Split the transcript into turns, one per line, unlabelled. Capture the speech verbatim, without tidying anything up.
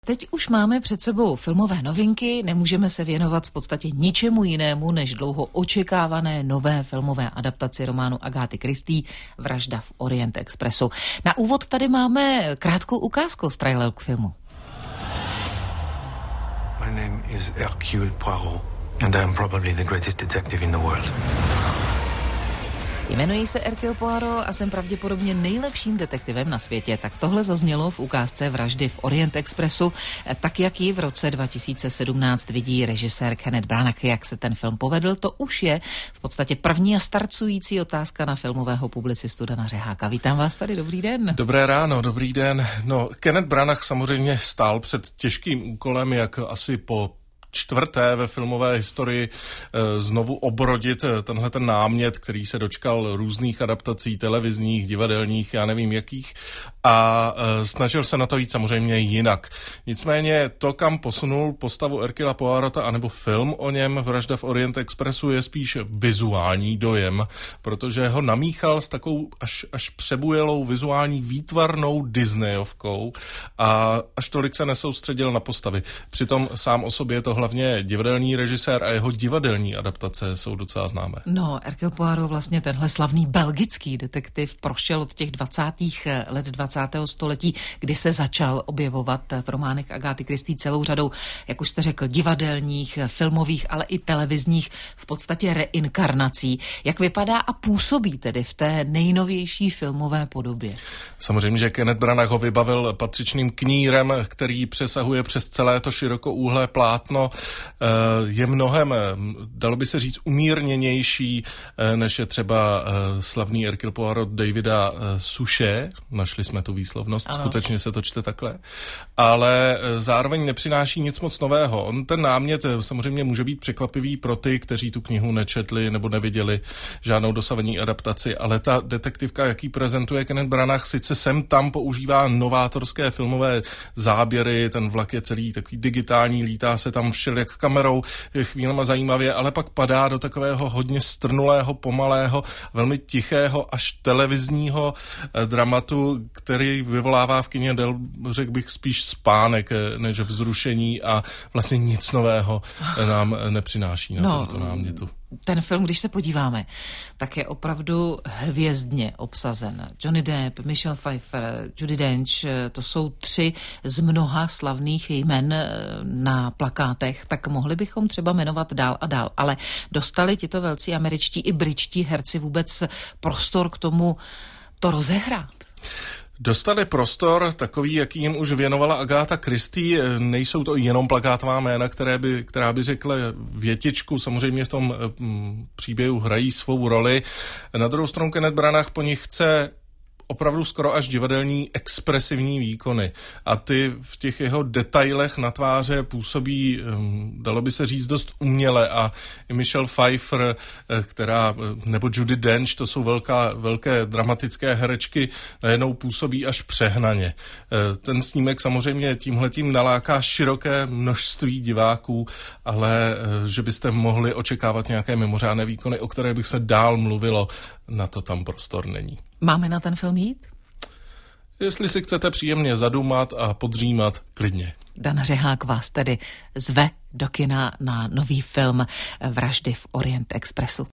Teď už máme před sebou filmové novinky, nemůžeme se věnovat v podstatě ničemu jinému, než dlouho očekávané nové filmové adaptaci románu Agáty Christie Vražda v Orient Expressu. Na úvod tady máme krátkou ukázku z traileru k filmu.
My name is Hercule Poirot and I am probably the greatest detective in the world.
Jmenuji se Hercule Poirot a jsem pravděpodobně nejlepším detektivem na světě. Tak tohle zaznělo v ukázce Vraždy v Orient Expressu, tak jak ji v roce dva tisíce sedmnáct vidí režisér Kenneth Branagh. Jak se ten film povedl, to už je v podstatě první a starcující otázka na filmového publicistu Dana Řeháka. Vítám vás tady, dobrý den.
Dobré ráno, dobrý den. No, Kenneth Branagh samozřejmě stál před těžkým úkolem, jak asi po čtvrté ve filmové historii znovu obrodit tenhle ten námět, který se dočkal různých adaptací televizních, divadelních, já nevím jakých, a snažil se na to jít samozřejmě jinak. Nicméně to, kam posunul postavu Hercula Poirota anebo film o něm Vražda v Orient Expressu, je spíš vizuální dojem, protože ho namíchal s takovou až, až přebujelou vizuální výtvarnou Disneyovkou a až tolik se nesoustředil na postavy. Přitom sám o sobě je to hlavně divadelní režisér a jeho divadelní adaptace jsou docela známé.
No, Hercule Poirot, vlastně tenhle slavný belgický detektiv, prošel od těch dvacátých let dvacátého století, kdy se začal objevovat v románech Agáty Christie celou řadou, jak už jste řekl, divadelních, filmových, ale i televizních, v podstatě reinkarnací. Jak vypadá a působí tedy v té nejnovější filmové podobě?
Samozřejmě, že Kenneth Branagh ho vybavil patřičným knírem, který přesahuje přes celé to širokoúhlé plátno. Je mnohem, dalo by se říct, umírněnější, než je třeba slavný Hercule Poirot Davida Suchet. Našli jsme tu výslovnost, ano. Skutečně se to čte takhle. Ale zároveň nepřináší nic moc nového. On ten námět samozřejmě může být překvapivý pro ty, kteří tu knihu nečetli nebo neviděli žádnou dosavadní adaptaci, ale ta detektivka, jaký prezentuje Kenneth Branagh, sice sem tam používá novátorské filmové záběry, ten vlak je celý takový digitální, lítá se tam všelijak kamerou, je chvílema zajímavě, ale pak padá do takového hodně strnulého, pomalého, velmi tichého až televizního dramatu, který vyvolává v kině, řekl bych, spíš spánek než vzrušení a vlastně nic nového nám nepřináší na
no,
tomto námětu.
Ten film, když se podíváme, tak je opravdu hvězdně obsazen. Johnny Depp, Michelle Pfeiffer, Judi Dench, to jsou tři z mnoha slavných jmen na plakátech, tak mohli bychom třeba jmenovat dál a dál, ale dostali tito velcí američtí i britští herci vůbec prostor k tomu to rozehrát?
Dostali prostor takový, jaký jim už věnovala Agáta Christie. Nejsou to jenom plakátová jména, které by, která by řekla větičku. Samozřejmě v tom m, příběhu hrají svou roli. Na druhou stranu Kenneth Branagh po nich chce opravdu skoro až divadelní expresivní výkony. A ty v těch jeho detailech na tváře působí, dalo by se říct, dost uměle. A i Michelle Pfeiffer, která, nebo Judi Dench, to jsou velká, velké dramatické herečky, najednou působí až přehnaně. Ten snímek samozřejmě tímhletím naláká široké množství diváků, ale že byste mohli očekávat nějaké mimořádné výkony, o které bych se dál mluvilo, na to tam prostor není.
Máme na ten film jít?
Jestli si chcete příjemně zadumat a podřímat, klidně.
Dan Řehák vás tedy zve do kina na nový film Vraždy v Orient Expressu.